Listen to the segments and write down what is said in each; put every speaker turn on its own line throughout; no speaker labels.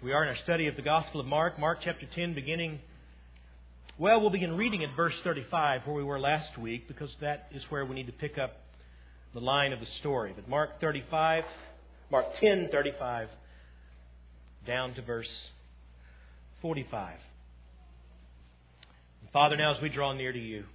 We are in our study of the Gospel of Mark, Mark chapter 10, we'll begin reading at verse 35 where we were last week, because that is where we need to pick up the line of the story. But Mark 10:35 down to verse 45. And Father, now as we draw near to You,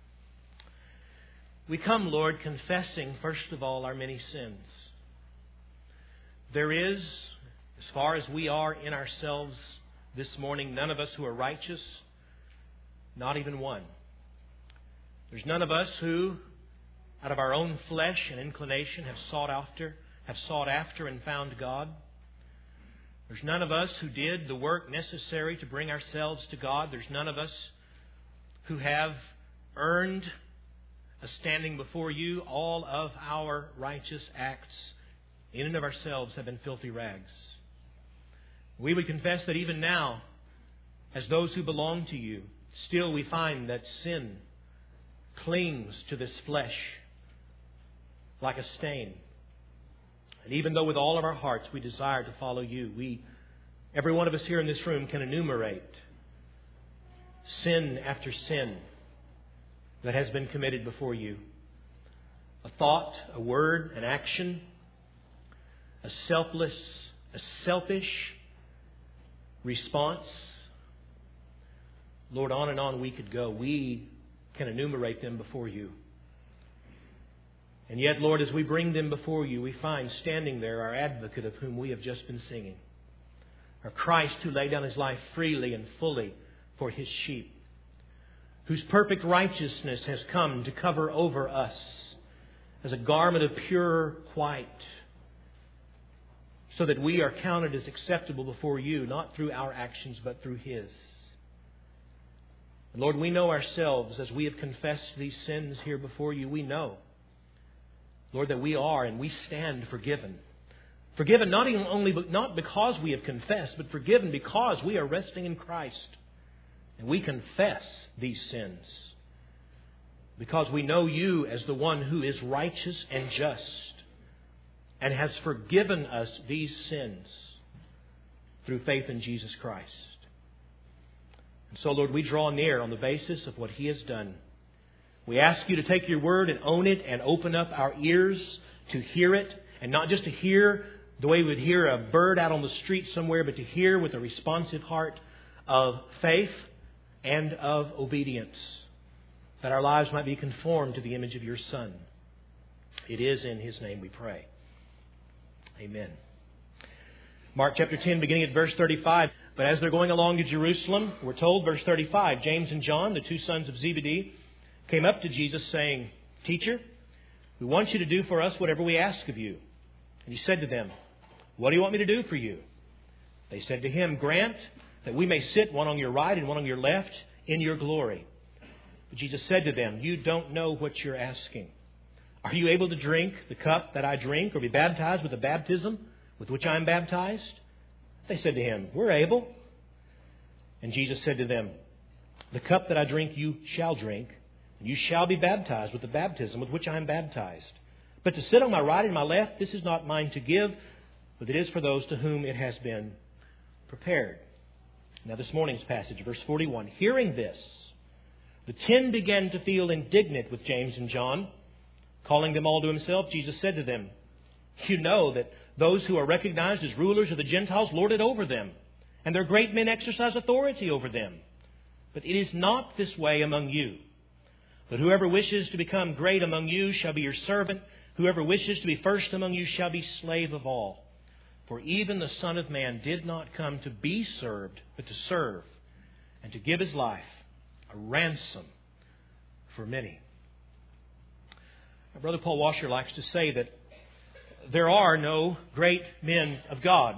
we come, Lord, confessing first of all our many sins. There is, as far as we are in ourselves this morning, none of us who are righteous, not even one. There's none of us who, out of our own flesh and inclination, have sought after and found God. There's none of us who did the work necessary to bring ourselves to God. There's none of us who have earned a standing before You. All of our righteous acts in and of ourselves have been filthy rags. We would confess that even now, as those who belong to You, still we find that sin clings to this flesh like a stain. And even though with all of our hearts we desire to follow You, every one of us here in this room can enumerate sin after sin that has been committed before You. A thought, a word, an action, a selfish response. Lord, on and on we could go. We can enumerate them before You. And yet, Lord, as we bring them before You, we find standing there our advocate of whom we have just been singing. Our Christ who laid down His life freely and fully for His sheep. Whose perfect righteousness has come to cover over us as a garment of pure white, so that we are counted as acceptable before You, not through our actions, but through His. And Lord, we know ourselves as we have confessed these sins here before You. We know, Lord, that we are and we stand forgiven. Forgiven not because we have confessed, but forgiven because we are resting in Christ. And we confess these sins because we know You as the one who is righteous and just, and has forgiven us these sins through faith in Jesus Christ. And so, Lord, we draw near on the basis of what He has done. We ask You to take Your word and own it and open up our ears to hear it. And not just to hear the way we would hear a bird out on the street somewhere, but to hear with a responsive heart of faith and of obedience, that our lives might be conformed to the image of Your Son. It is in His name we pray. Amen. Mark chapter 10, beginning at verse 35. But as they're going along to Jerusalem, we're told, verse 35, James and John, the two sons of Zebedee, came up to Jesus saying, "Teacher, we want You to do for us whatever we ask of You." And He said to them, "What do you want me to do for you?" They said to Him, "Grant that we may sit one on Your right and one on Your left in Your glory." But Jesus said to them, "You don't know what you're asking. Are you able to drink the cup that I drink, or be baptized with the baptism with which I am baptized?" They said to Him, "We're able." And Jesus said to them, "The cup that I drink you shall drink, and you shall be baptized with the baptism with which I am baptized. But to sit on my right and my left, this is not mine to give, but it is for those to whom it has been prepared." Now this morning's passage, verse 41. Hearing this, the 10 began to feel indignant with James and John. Calling them all to Himself, Jesus said to them, "You know that those who are recognized as rulers of the Gentiles lord it over them, and their great men exercise authority over them. But it is not this way among you. But whoever wishes to become great among you shall be your servant. Whoever wishes to be first among you shall be slave of all. For even the Son of Man did not come to be served, but to serve, and to give His life a ransom for many." Brother Paul Washer likes to say that there are no great men of God.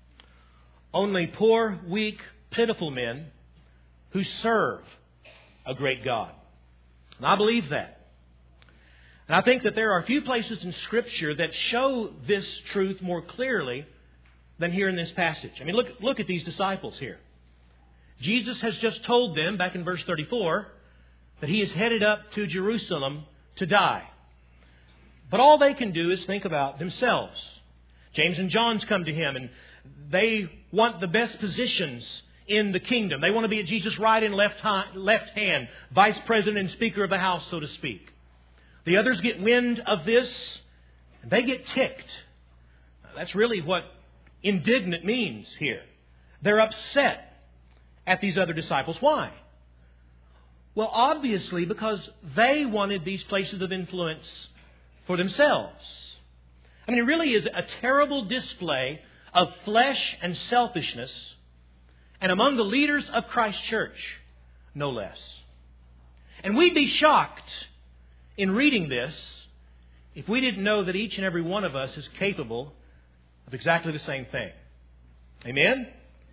Only poor, weak, pitiful men who serve a great God. And I believe that. And I think that there are a few places in Scripture that show this truth more clearly than here in this passage. I mean, look at these disciples here. Jesus has just told them, back in verse 34, that He is headed up to Jerusalem to die. But all they can do is think about themselves. James and John's come to Him, and they want the best positions in the kingdom. They want to be at Jesus' right and left hand, vice president and speaker of the house, so to speak. The others get wind of this, and they get ticked. That's really what indignant means here. They're upset at these other disciples. Why? Well, obviously because they wanted these places of influence for themselves. I mean, it really is a terrible display of flesh and selfishness, and among the leaders of Christ's church, no less. And we'd be shocked in reading this if we didn't know that each and every one of us is capable of exactly the same thing. Amen?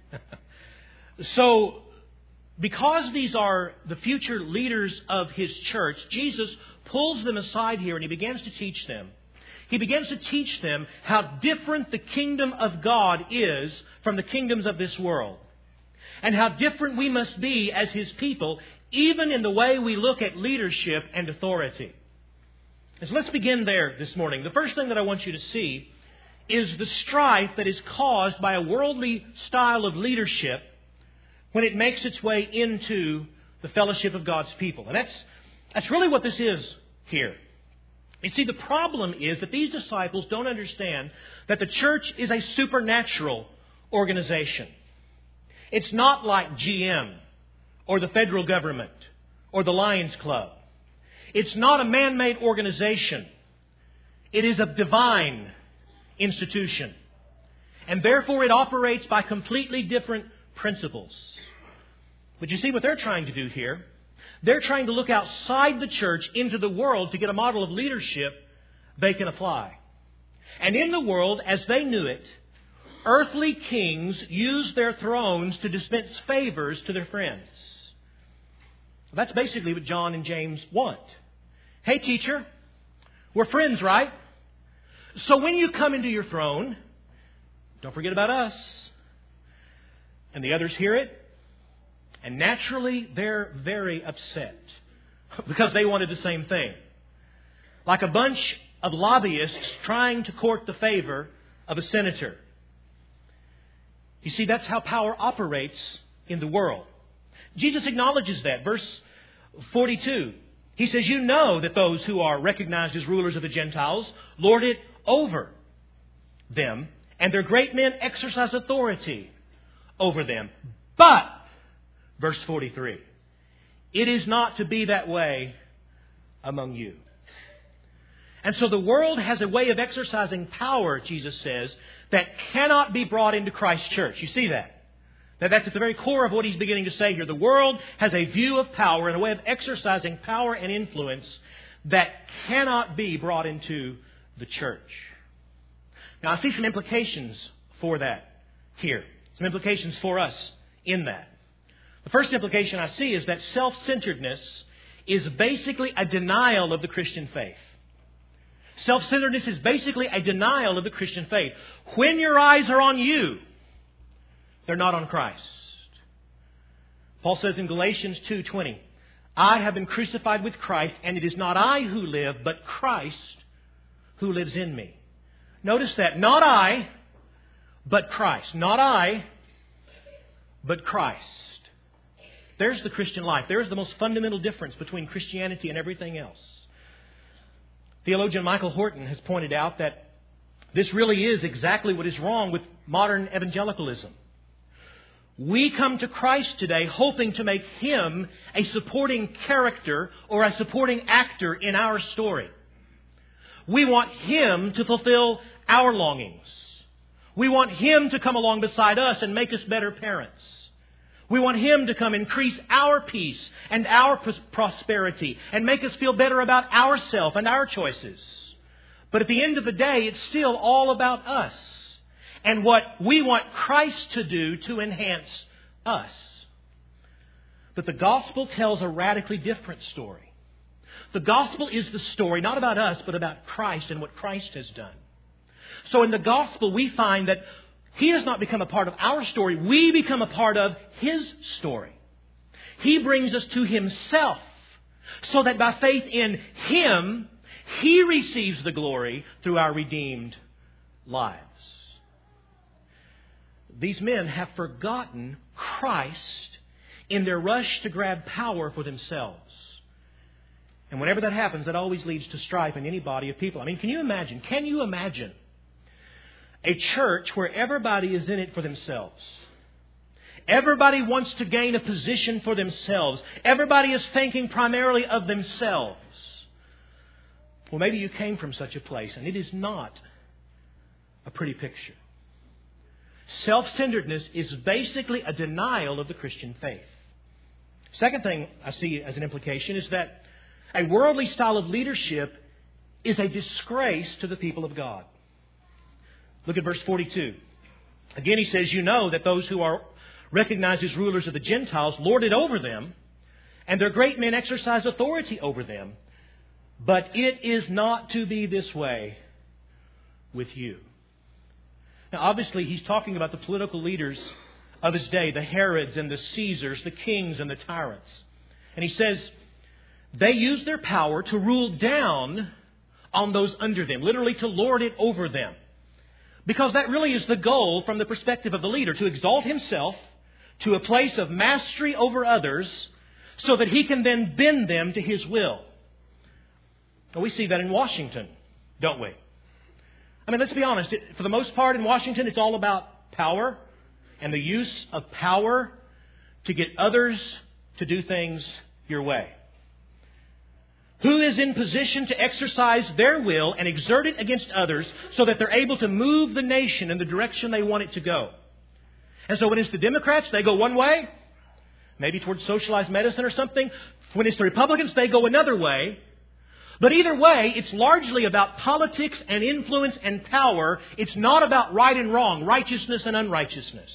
So, because these are the future leaders of His church, Jesus pulls them aside here and He begins to teach them. He begins to teach them how different the kingdom of God is from the kingdoms of this world. And how different we must be as His people, even in the way we look at leadership and authority. And so let's begin there this morning. The first thing that I want you to see is the strife that is caused by a worldly style of leadership when it makes its way into the fellowship of God's people. And that's really what this is here. You see, the problem is that these disciples don't understand that the church is a supernatural organization. It's not like GM or the federal government or the Lions Club. It's not a man-made organization. It is a divine institution. And therefore it operates by completely different principles. But you see what they're trying to do here? They're trying to look outside the church into the world to get a model of leadership they can apply. And in the world, as they knew it, earthly kings used their thrones to dispense favors to their friends. That's basically what John and James want. Hey, teacher, we're friends, right? So when you come into your throne, don't forget about us. And the others hear it. And naturally, they're very upset because they wanted the same thing. Like a bunch of lobbyists trying to court the favor of a senator. You see, that's how power operates in the world. Jesus acknowledges that. Verse 42. He says, you know that those who are recognized as rulers of the Gentiles lord it over them, and their great men exercise authority over them. But, verse 43, it is not to be that way among you. And so the world has a way of exercising power, Jesus says, that cannot be brought into Christ's church. You see that? That's at the very core of what He's beginning to say here. The world has a view of power and a way of exercising power and influence that cannot be brought into the church. Now, I see some implications for that here. Some implications for us in that. The first implication I see is that self-centeredness is basically a denial of the Christian faith. Self-centeredness is basically a denial of the Christian faith. When your eyes are on you, they're not on Christ. Paul says in Galatians 2:20, I have been crucified with Christ, and it is not I who live, but Christ who lives in me. Notice that. Not I, but Christ. Not I, but Christ. There's the Christian life. There's the most fundamental difference between Christianity and everything else. Theologian Michael Horton has pointed out that this really is exactly what is wrong with modern evangelicalism. We come to Christ today hoping to make Him a supporting character or a supporting actor in our story. We want Him to fulfill our longings. We want Him to come along beside us and make us better parents. We want Him to come increase our peace and our prosperity and make us feel better about ourselves and our choices. But at the end of the day, it's still all about us and what we want Christ to do to enhance us. But the gospel tells a radically different story. The gospel is the story not about us, but about Christ and what Christ has done. So in the gospel, we find that He does not become a part of our story. We become a part of His story. He brings us to Himself so that by faith in Him, He receives the glory through our redeemed lives. these men have forgotten Christ in their rush to grab power for themselves. And whenever that happens, that always leads to strife in any body of people. I mean, can you imagine a church where everybody is in it for themselves? Everybody wants to gain a position for themselves. Everybody is thinking primarily of themselves. Well, maybe you came from such a place, and it is not a pretty picture. Self-centeredness is basically a denial of the Christian faith. Second thing I see as an implication is that a worldly style of leadership is a disgrace to the people of God. Look at verse 42. Again, he says, you know that those who are recognized as rulers of the Gentiles lord it over them, and their great men exercise authority over them. But it is not to be this way with you. Now, obviously, he's talking about the political leaders of his day, the Herods and the Caesars, the kings and the tyrants. And he says, they use their power to rule down on those under them, literally to lord it over them. Because that really is the goal from the perspective of the leader, to exalt himself to a place of mastery over others so that he can then bend them to his will. And we see that in Washington, don't we? I mean, let's be honest. For the most part in Washington, it's all about power and the use of power to get others to do things your way. Who is in position to exercise their will and exert it against others so that they're able to move the nation in the direction they want it to go? And so when it's the Democrats, they go one way, maybe towards socialized medicine or something. When it's the Republicans, they go another way. But either way, it's largely about politics and influence and power. It's not about right and wrong, righteousness and unrighteousness.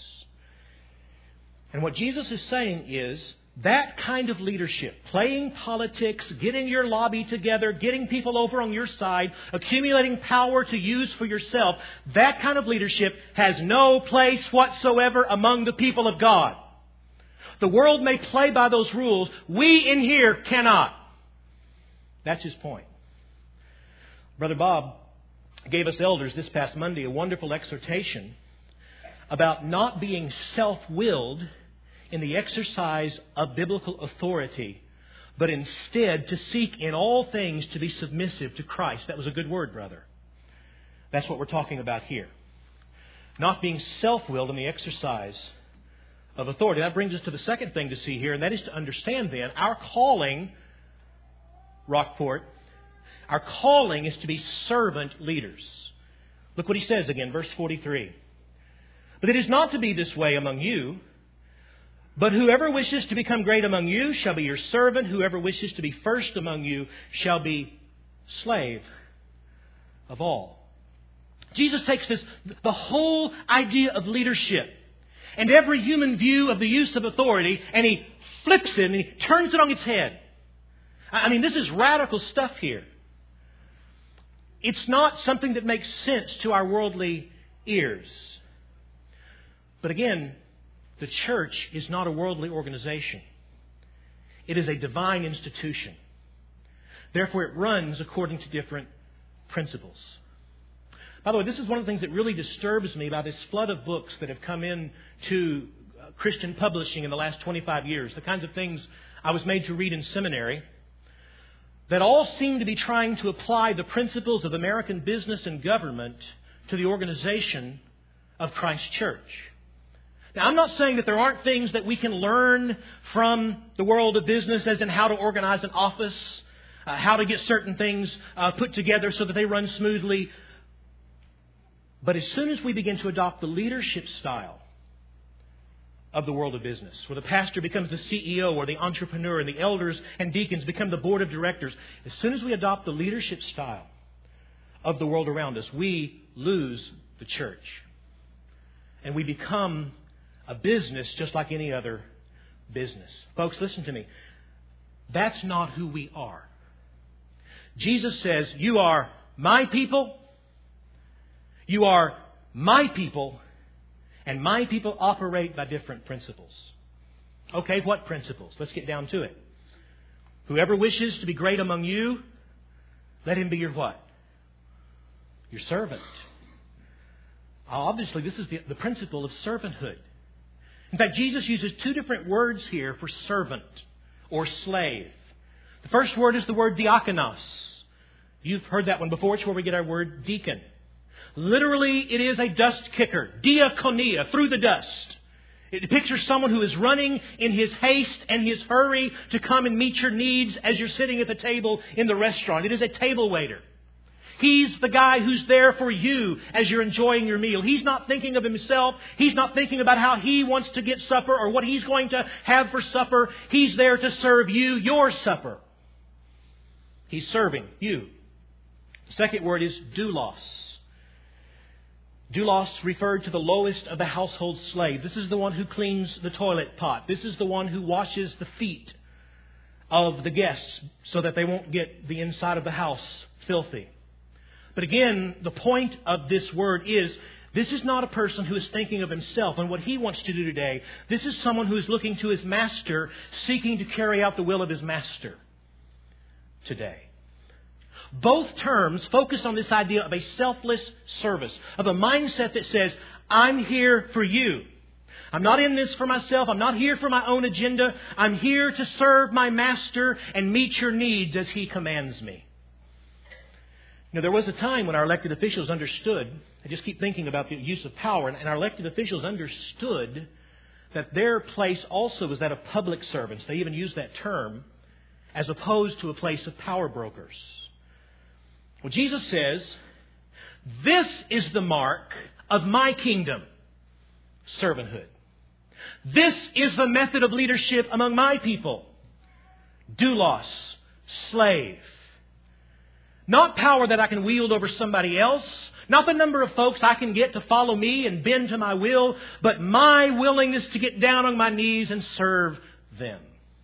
And what Jesus is saying is that kind of leadership, playing politics, getting your lobby together, getting people over on your side, accumulating power to use for yourself, that kind of leadership has no place whatsoever among the people of God. The world may play by those rules. We in here cannot. That's his point. Brother Bob gave us elders this past Monday a wonderful exhortation about not being self-willed in the exercise of biblical authority, but instead to seek in all things to be submissive to Christ. That was a good word, brother. That's what we're talking about here. Not being self-willed in the exercise of authority. That brings us to the second thing to see here, and that is to understand then our calling, Rockport, our calling is to be servant leaders. Look what he says again, verse 43. But it is not to be this way among you, but whoever wishes to become great among you shall be your servant. Whoever wishes to be first among you shall be slave of all. Jesus takes the whole idea of leadership and every human view of the use of authority, and he flips it and he turns it on its head. I mean, this is radical stuff here. It's not something that makes sense to our worldly ears. But again, the church is not a worldly organization. It is a divine institution. Therefore, it runs according to different principles. By the way, this is one of the things that really disturbs me about this flood of books that have come in to Christian publishing in the last 25 years. The kinds of things I was made to read in seminary that all seem to be trying to apply the principles of American business and government to the organization of Christ's church. Now, I'm not saying that there aren't things that we can learn from the world of business, as in how to organize an office, how to get certain things put together so that they run smoothly. But as soon as we begin to adopt the leadership style of the world of business, where the pastor becomes the CEO or the entrepreneur and the elders and deacons become the board of directors, as soon as we adopt the leadership style of the world around us, we lose the church. And we become a business just like any other business. Folks, listen to me. That's not who we are. Jesus says, you are my people. You are my people. And my people operate by different principles. Okay, what principles? Let's get down to it. Whoever wishes to be great among you, let him be your what? Your servant. Obviously, this is the principle of servanthood. In fact, Jesus uses two different words here for servant or slave. The first word is the word diakonos. You've heard that one before. It's where we get our word deacon. Literally, it is a dust kicker. Diakonia, through the dust. It pictures someone who is running in his haste and his hurry to come and meet your needs as you're sitting at the table in the restaurant. It is a table waiter. He's the guy who's there for you as you're enjoying your meal. He's not thinking of himself. He's not thinking about how he wants to get supper or what he's going to have for supper. He's there to serve you your supper. He's serving you. The second word is doulos. Doulos referred to the lowest of the household slave. This is the one who cleans the toilet pot. This is the one who washes the feet of the guests so that they won't get the inside of the house filthy. But again, the point of this word is, this is not a person who is thinking of himself and what he wants to do today. This is someone who is looking to his master, seeking to carry out the will of his master today. Both terms focus on this idea of a selfless service, of a mindset that says, I'm here for you. I'm not in this for myself. I'm not here for my own agenda. I'm here to serve my master and meet your needs as he commands me. Now, there was a time when our elected officials understood, I just keep thinking about the use of power, and our elected officials understood that their place also was that of public servants. They even used that term, as opposed to a place of power brokers. Well, Jesus says, this is the mark of my kingdom, servanthood. This is the method of leadership among my people, doulos, slave. Not power that I can wield over somebody else. Not the number of folks I can get to follow me and bend to my will, but my willingness to get down on my knees and serve them.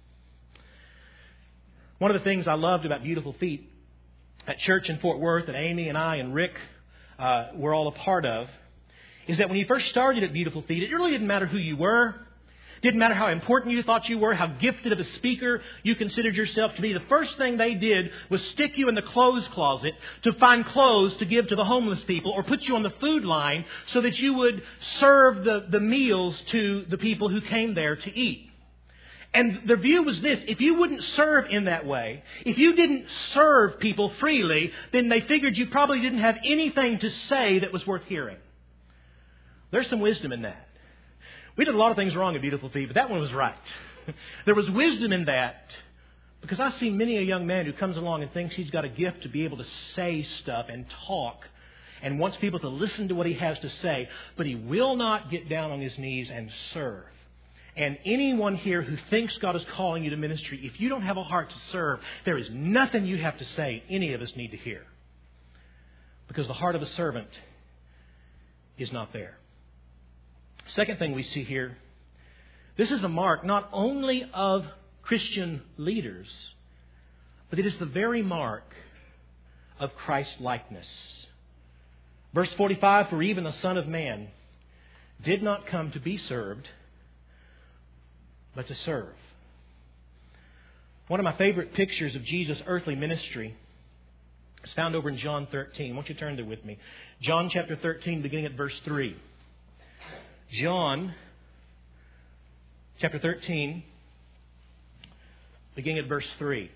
One of the things I loved about Beautiful Feet at church in Fort Worth that Amy and I and Rick were all a part of is that when you first started at Beautiful Feet, it really didn't matter who you were. Didn't matter how important you thought you were, how gifted of a speaker you considered yourself to be. The first thing they did was stick you in the clothes closet to find clothes to give to the homeless people, or put you on the food line so that you would serve the meals to the people who came there to eat. And the view was this: if you wouldn't serve in that way, if you didn't serve people freely, then they figured you probably didn't have anything to say that was worth hearing. There's some wisdom in that. We did a lot of things wrong at Beautiful Feet, but that one was right. There was wisdom in that, because I see many a young man who comes along and thinks he's got a gift to be able to say stuff and talk and wants people to listen to what he has to say, but he will not get down on his knees and serve. And anyone here who thinks God is calling you to ministry, if you don't have a heart to serve, there is nothing you have to say any of us need to hear. Because the heart of a servant is not there. Second thing we see here, this is a mark not only of Christian leaders, but it is the very mark of Christ-likeness. Verse 45, for even the Son of Man did not come to be served, but to serve. One of my favorite pictures of Jesus' earthly ministry is found over in John 13. Won't you turn there with me? John chapter 13, beginning at verse 3. John chapter 13, beginning at verse 3.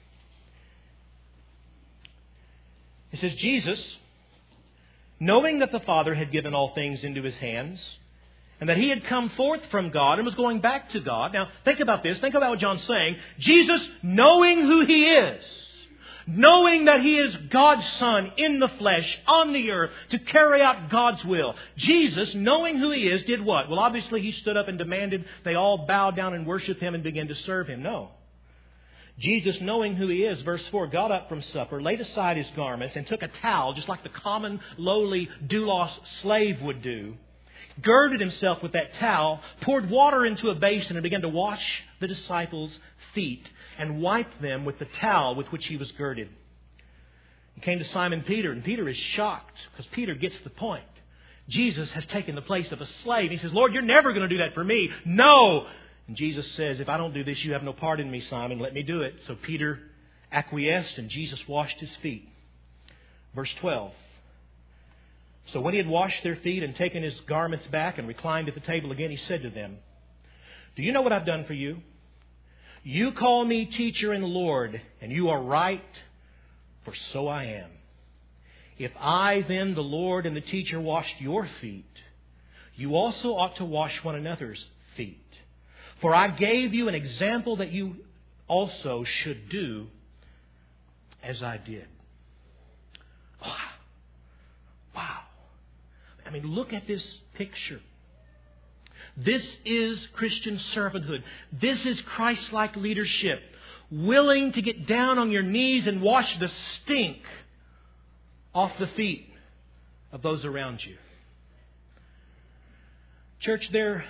It says, Jesus, knowing that the Father had given all things into His hands, and that He had come forth from God and was going back to God. Now, think about this. Think about what John's saying. Jesus, knowing who He is, knowing that He is God's Son in the flesh, on the earth, to carry out God's will. Jesus, knowing who He is, did what? Well, obviously He stood up and demanded they all bow down and worship Him and begin to serve Him. No. Jesus, knowing who He is, verse 4, got up from supper, laid aside His garments, and took a towel, just like the common, lowly, doulos slave would do, girded Himself with that towel, poured water into a basin, and began to wash the disciples' feet and wiped them with the towel with which He was girded. He came to Simon Peter, and Peter is shocked because Peter gets the point. Jesus has taken the place of a slave. He says, Lord, you're never going to do that for me. No. And Jesus says, if I don't do this, you have no part in me, Simon. Let me do it. So Peter acquiesced, and Jesus washed his feet. Verse 12. So when he had washed their feet and taken his garments back and reclined at the table again, he said to them, "Do you know what I've done for you? You call me teacher and Lord, and you are right, for so I am. If I then, the Lord and the teacher, washed your feet, you also ought to wash one another's feet. For I gave you an example that you also should do as I did." Wow. I mean, look at this picture. This is Christian servanthood. This is Christ-like leadership. Willing to get down on your knees and wash the stink off the feet of those around you. Church, there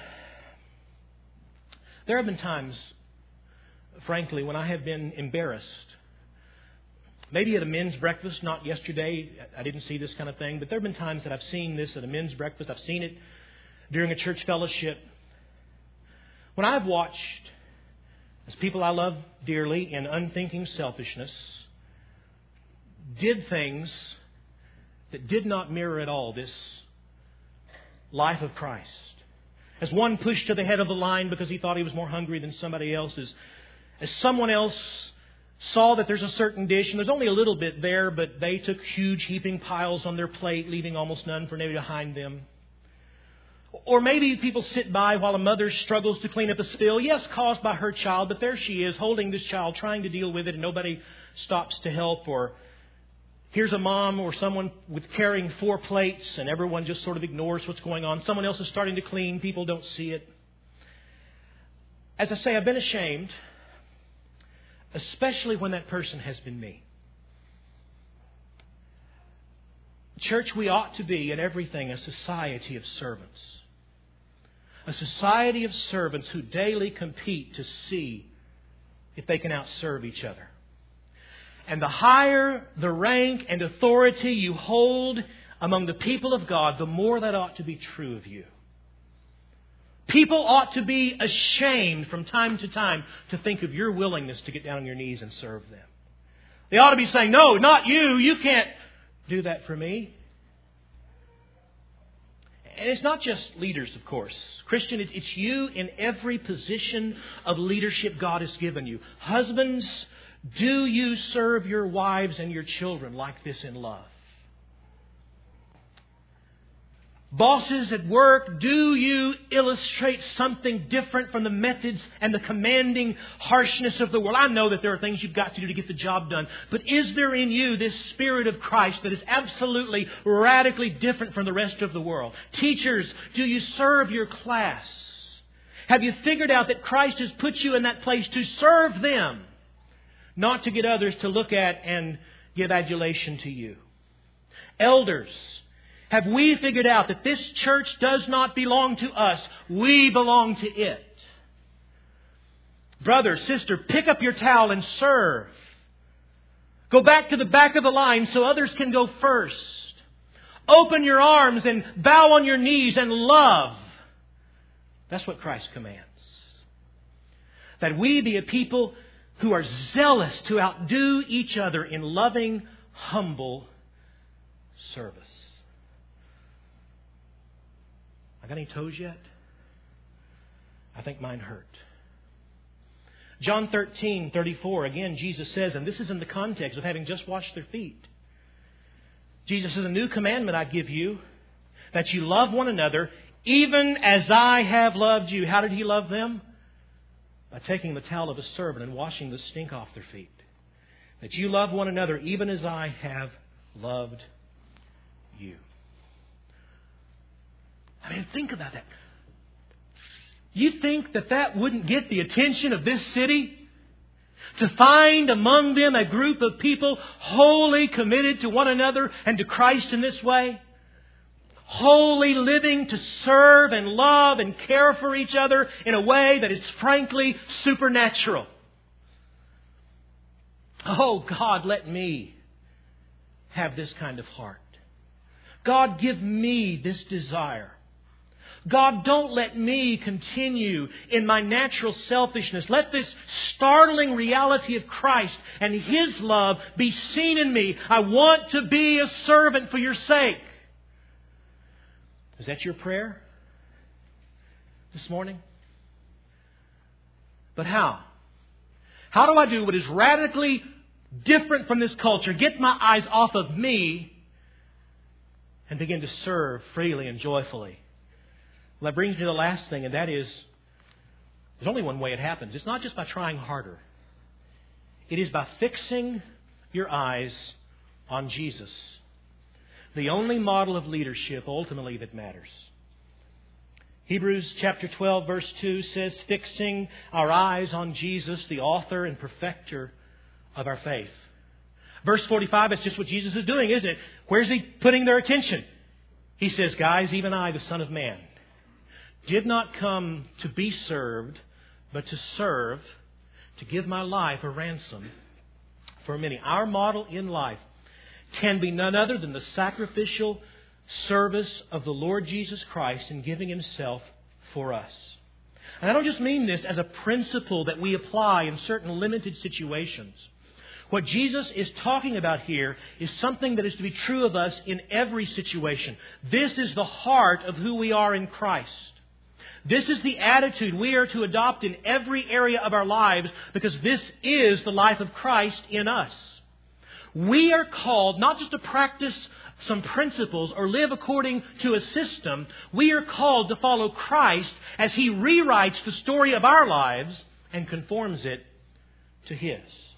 have been times, frankly, when I have been embarrassed. Maybe at a men's breakfast, not yesterday. I didn't see this kind of thing. But there have been times that I've seen this at a men's breakfast. I've seen it during a church fellowship. When I've watched, as people I love dearly in unthinking selfishness, did things that did not mirror at all this life of Christ. As one pushed to the head of the line because he thought he was more hungry than somebody else. As someone else saw that there's a certain dish and there's only a little bit there, but they took huge heaping piles on their plate, leaving almost none for anybody behind them. Or maybe people sit by while a mother struggles to clean up a spill, yes, caused by her child, but there she is holding this child, trying to deal with it, and nobody stops to help. Or here's a mom or someone with carrying 4 plates, and everyone just sort of ignores what's going on. Someone else is starting to clean. People don't see it. As I say, I've been ashamed, especially when that person has been me. Church, we ought to be in everything a society of servants. A society of servants who daily compete to see if they can outserve each other. And the higher the rank and authority you hold among the people of God, the more that ought to be true of you. People ought to be ashamed from time to time to think of your willingness to get down on your knees and serve them. They ought to be saying, "No, not you. You can't do that for me." And it's not just leaders, of course. Christian, it's you in every position of leadership God has given you. Husbands, do you serve your wives and your children like this in love? Bosses at work, do you illustrate something different from the methods and the commanding harshness of the world? I know that there are things you've got to do to get the job done. But is there in you this Spirit of Christ that is absolutely, radically different from the rest of the world? Teachers, do you serve your class? Have you figured out that Christ has put you in that place to serve them, not to get others to look at and give adulation to you? Elders, have we figured out that this church does not belong to us? We belong to it. Brother, sister, pick up your towel and serve. Go back to the back of the line so others can go first. Open your arms and bow on your knees and love. That's what Christ commands. That we be a people who are zealous to outdo each other in loving, humble service. I got any toes yet? I think mine hurt. John 13:34, again, Jesus says, and this is in the context of having just washed their feet. Jesus says, "A new commandment I give you, that you love one another, even as I have loved you." How did He love them? By taking the towel of a servant and washing the stink off their feet. That you love one another, even as I have loved you. I mean, think about that. You think that that wouldn't get the attention of this city? To find among them a group of people wholly committed to one another and to Christ in this way? Wholly living to serve and love and care for each other in a way that is frankly supernatural. Oh God, let me have this kind of heart. God, give me this desire. God, don't let me continue in my natural selfishness. Let this startling reality of Christ and His love be seen in me. I want to be a servant for your sake. Is that your prayer this morning? But how? How do I do what is radically different from this culture? Get my eyes off of me and begin to serve freely and joyfully. Well, that brings me to the last thing, and that is, there's only one way it happens. It's not just by trying harder. It is by fixing your eyes on Jesus, the only model of leadership ultimately that matters. Hebrews chapter 12 verse 2 says, fixing our eyes on Jesus, the author and perfecter of our faith. Verse 45, that's just what Jesus is doing, isn't it? Where's He putting their attention? He says, guys, even I, the Son of Man, did not come to be served, but to serve, to give my life a ransom for many. Our model in life can be none other than the sacrificial service of the Lord Jesus Christ in giving Himself for us. And I don't just mean this as a principle that we apply in certain limited situations. What Jesus is talking about here is something that is to be true of us in every situation. This is the heart of who we are in Christ. This is the attitude we are to adopt in every area of our lives, because this is the life of Christ in us. We are called not just to practice some principles or live according to a system. We are called to follow Christ as He rewrites the story of our lives and conforms it to His.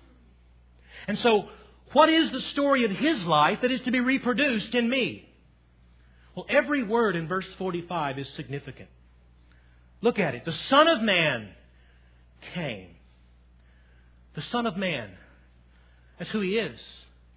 And so, what is the story of His life that is to be reproduced in me? Well, every word in verse 45 is significant. Look at it. The Son of Man came. The Son of Man. That's who He is.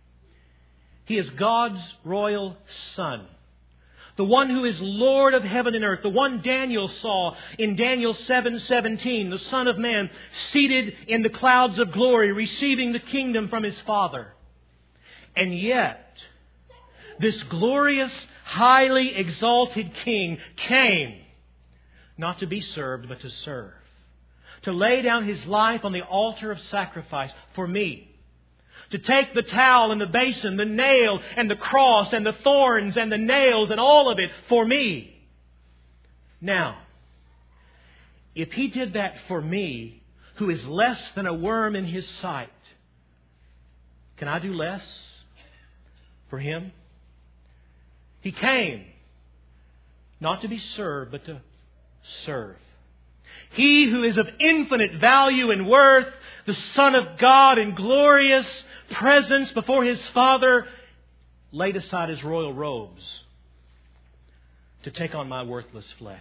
He is God's royal Son. The one who is Lord of heaven and earth. The one Daniel saw in Daniel 7:17. The Son of Man seated in the clouds of glory, receiving the kingdom from His Father. And yet, this glorious, highly exalted King came not to be served, but to serve. To lay down His life on the altar of sacrifice for me. To take the towel and the basin, the nail and the cross and the thorns and the nails and all of it for me. Now, if He did that for me, who is less than a worm in His sight, can I do less for Him? He came not to be served, but to serve. He who is of infinite value and worth, the Son of God in glorious presence before His Father, laid aside His royal robes to take on my worthless flesh.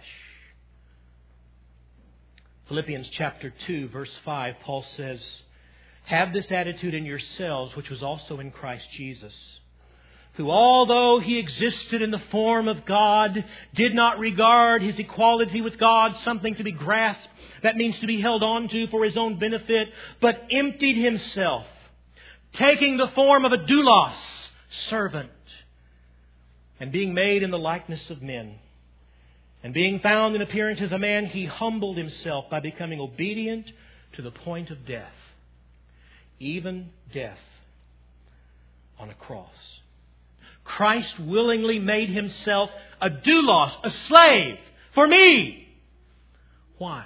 Philippians chapter 2, verse 5, Paul says, have this attitude in yourselves, which was also in Christ Jesus, who, although He existed in the form of God, did not regard His equality with God something to be grasped, that means to be held on to for His own benefit, but emptied Himself, taking the form of a doulos, servant, and being made in the likeness of men. And being found in appearance as a man, He humbled Himself by becoming obedient to the point of death, even death on a cross. Christ willingly made Himself a doulos, a slave, for me. Why?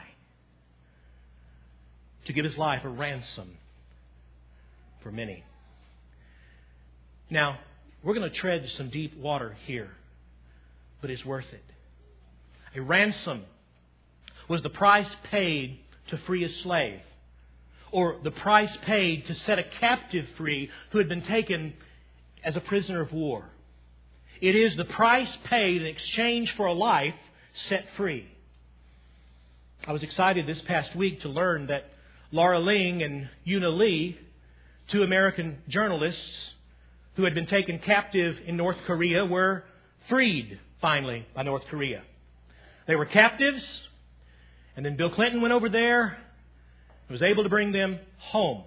To give His life a ransom for many. Now, we're going to tread some deep water here, but it's worth it. A ransom was the price paid to free a slave, or the price paid to set a captive free who had been taken as a prisoner of war. It is the price paid in exchange for a life set free. I was excited this past week to learn that Laura Ling and Yuna Lee, two American journalists who had been taken captive in North Korea, were freed finally by North Korea. They were captives, and then Bill Clinton went over there and was able to bring them home.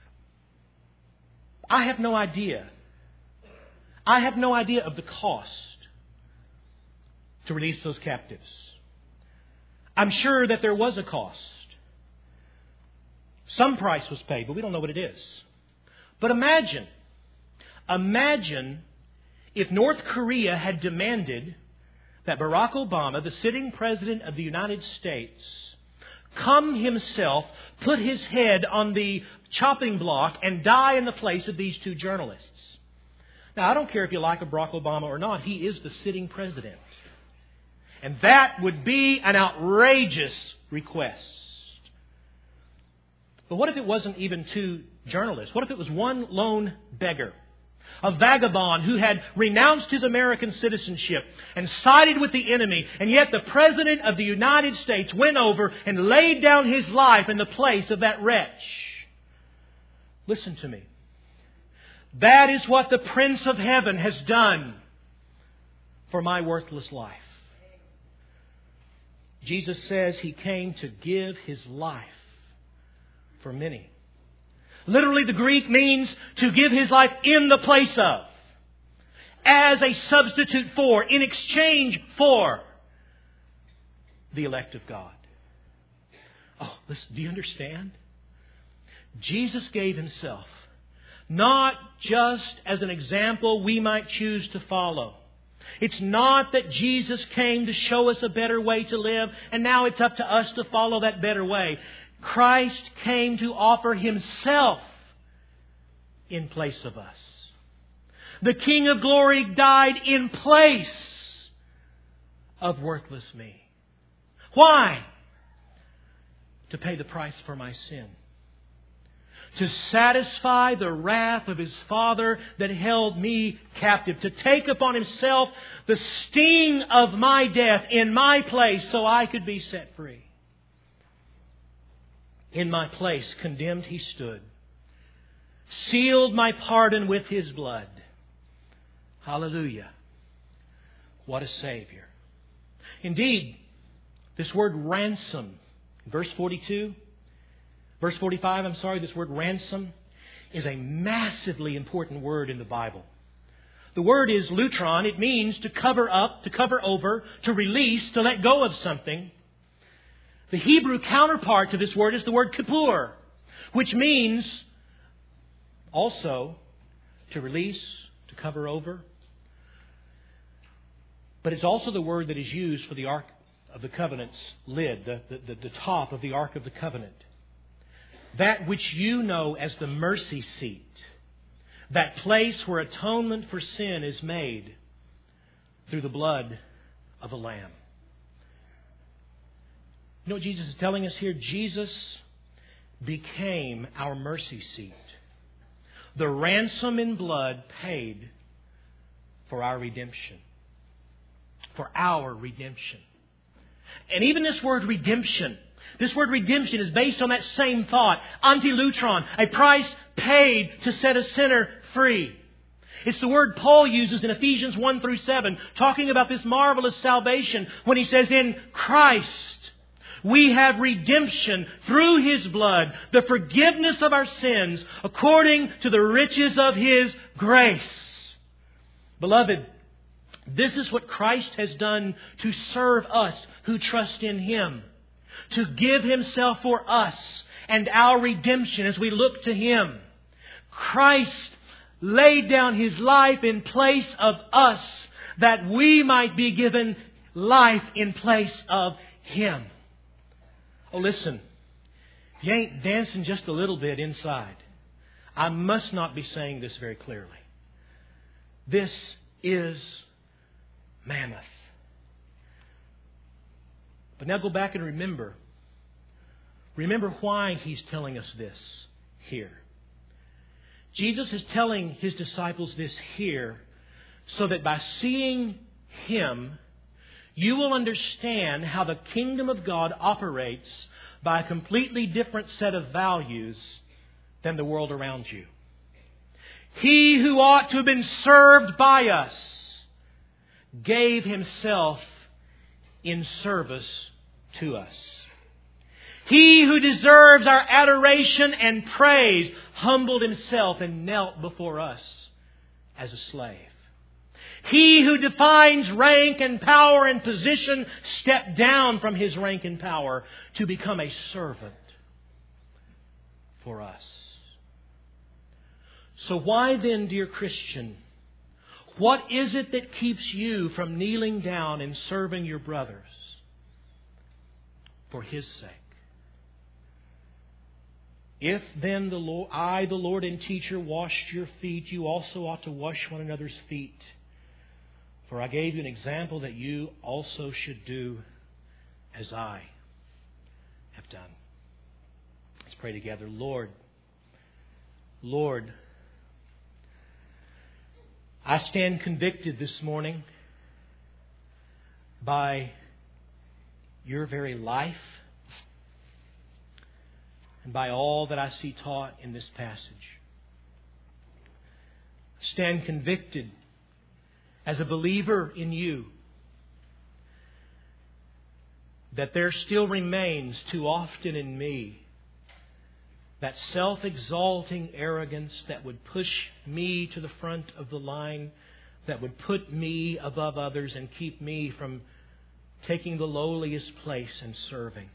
I have no idea of the cost to release those captives. I'm sure that there was a cost. Some price was paid, but we don't know what it is. But imagine if North Korea had demanded that Barack Obama, the sitting President of the United States, come himself, put his head on the chopping block, and die in the place of these two journalists. Now, I don't care if you like Barack Obama or not. He is the sitting President. And that would be an outrageous request. But what if it wasn't even two journalists? What if it was one lone beggar? A vagabond who had renounced his American citizenship and sided with the enemy. And yet the President of the United States went over and laid down his life in the place of that wretch. Listen to me. That is what the Prince of Heaven has done for my worthless life. Jesus says He came to give His life for many. Literally, the Greek means to give His life in the place of, as a substitute for, in exchange for the elect of God. Oh, listen, do you understand? Jesus gave Himself not just as an example we might choose to follow. It's not that Jesus came to show us a better way to live, and now it's up to us to follow that better way. Christ came to offer Himself in place of us. The King of Glory died in place of worthless me. Why? To pay the price for my sin. To satisfy the wrath of His Father that held me captive. To take upon Himself the sting of my death in my place so I could be set free. In my place, condemned He stood. Sealed my pardon with His blood. Hallelujah. What a Savior. Indeed, this word ransom, verse 45, this word ransom is a massively important word in the Bible. The word is lutron. It means to cover up, to cover over, to release, to let go of something. The Hebrew counterpart to this word is the word kippur, which means also to release, to cover over. But it's also the word that is used for the Ark of the Covenant's lid, the top of the Ark of the Covenant. That which you know as the mercy seat. That place where atonement for sin is made through the blood of a lamb. You know what Jesus is telling us here? Jesus became our mercy seat. The ransom in blood paid for our redemption. For our redemption. And even this word redemption is based on that same thought. Antilutron, a price paid to set a sinner free. It's the word Paul uses in Ephesians 1 through 7, talking about this marvelous salvation when he says, in Christ we have redemption through His blood, the forgiveness of our sins, according to the riches of His grace. Beloved, this is what Christ has done to serve us who trust in Him. To give Himself for us and our redemption as we look to Him. Christ laid down His life in place of us that we might be given life in place of Him. Oh, listen. If you ain't dancing just a little bit inside, I must not be saying this very clearly. This is mammoth. But now go back and remember. Remember why He's telling us this here. Jesus is telling His disciples this here so that by seeing Him, you will understand how the kingdom of God operates by a completely different set of values than the world around you. He who ought to have been served by us gave Himself in service to us. He who deserves our adoration and praise humbled Himself and knelt before us as a slave. He who defines rank and power and position stepped down from His rank and power to become a servant for us. So why then, dear Christian, What is it that keeps you from kneeling down and serving your brothers for His sake? If then I, the Lord and teacher, washed your feet, you also ought to wash one another's feet. For I gave you an example that you also should do as I have done. Let's pray together. Lord, I stand convicted this morning by your very life and by all that I see taught in this passage. I stand convicted as a believer in you that there still remains too often in me that self-exalting arrogance that would push me to the front of the line, that would put me above others and keep me from taking the lowliest place and serving.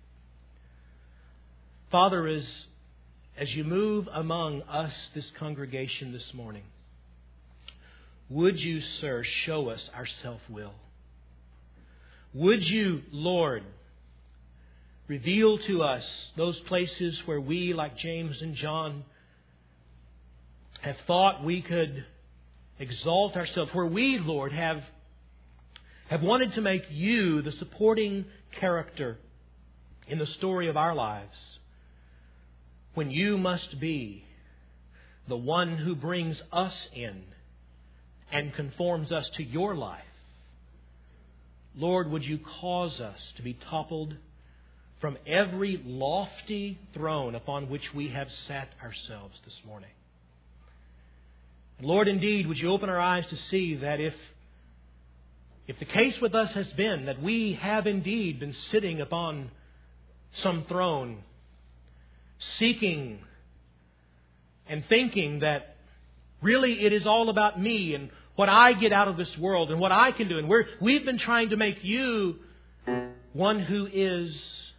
Father, as you move among us, this congregation this morning, would you, sir, show us our self-will? Would you, Lord, reveal to us those places where we, like James and John, have thought we could exalt ourselves, where we, Lord, have wanted to make you the supporting character in the story of our lives, when you must be the one who brings us in and conforms us to your life. Lord, would you cause us to be toppled from every lofty throne upon which we have sat ourselves this morning. And Lord, indeed, would you open our eyes to see that if the case with us has been that we have indeed been sitting upon some throne, seeking and thinking that really it is all about me and what I get out of this world and what I can do. And we've been trying to make you one who is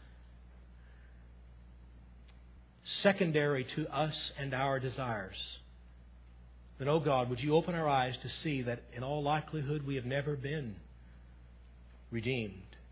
secondary to us and our desires. Then, oh God, would you open our eyes to see that in all likelihood we have never been redeemed.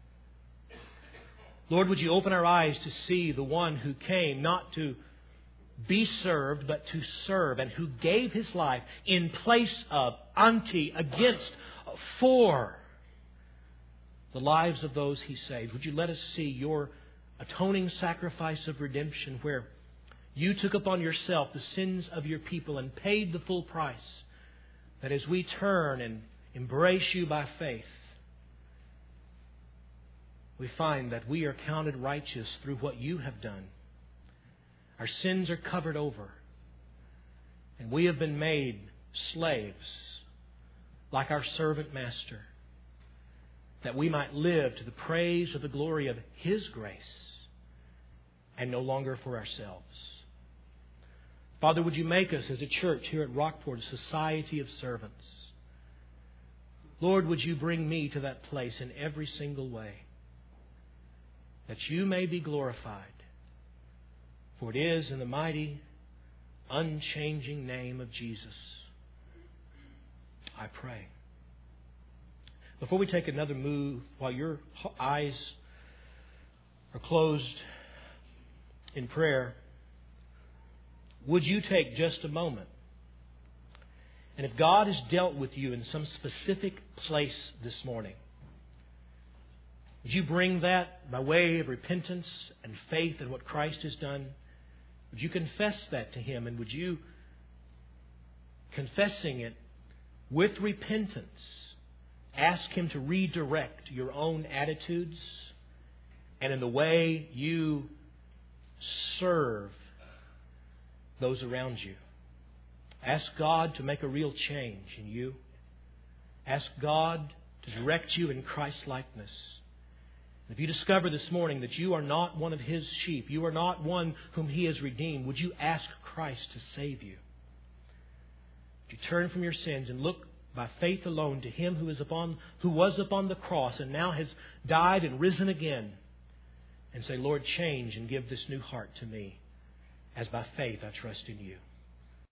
Lord, would you open our eyes to see the one who came not to be served, but to serve, and who gave His life in place of, against, for the lives of those He saved. Would you let us see your atoning sacrifice of redemption, where you took upon yourself the sins of your people and paid the full price, that as we turn and embrace you by faith, we find that we are counted righteous through what you have done. Our sins are covered over, and we have been made slaves like our servant master, that we might live to the praise of the glory of His grace and no longer for ourselves. Father, would you make us as a church here at Rockport a society of servants? Lord, would you bring me to that place in every single way, that you may be glorified. For it is in the mighty, unchanging name of Jesus I pray. Before we take another move, while your eyes are closed in prayer, would you take just a moment? And if God has dealt with you in some specific place this morning, would you bring that by way of repentance and faith in what Christ has done? Would you confess that to Him? And would you, confessing it with repentance, ask Him to redirect your own attitudes and in the way you serve those around you? Ask God to make a real change in you. Ask God to direct you in Christ's likeness. If you discover this morning that you are not one of His sheep, you are not one whom He has redeemed, would you ask Christ to save you? Would you turn from your sins and look by faith alone to Him who was upon the cross and now has died and risen again, and say, Lord, change and give this new heart to me, as by faith I trust in you.